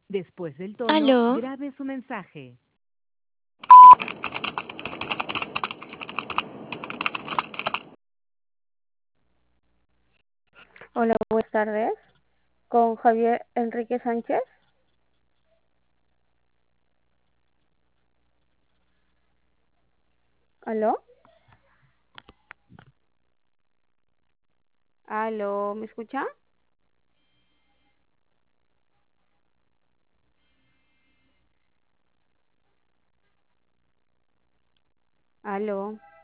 Después del tono, Aló, grabe su mensaje. Hola, buenas tardes. Con Javier Enrique Sánchez. ¿Aló? ¿Aló? ¿Me escucha? ¿Aló?